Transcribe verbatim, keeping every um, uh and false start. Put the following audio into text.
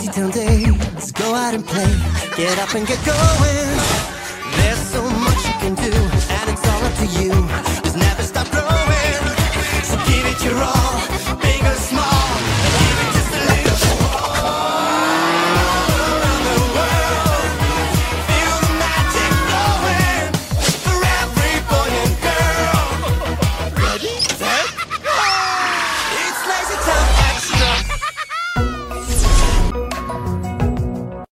lazy town days. Go out and play, get up and get going. There's so much you can do, and it's all up to you. Just never stop growing. So give it your all.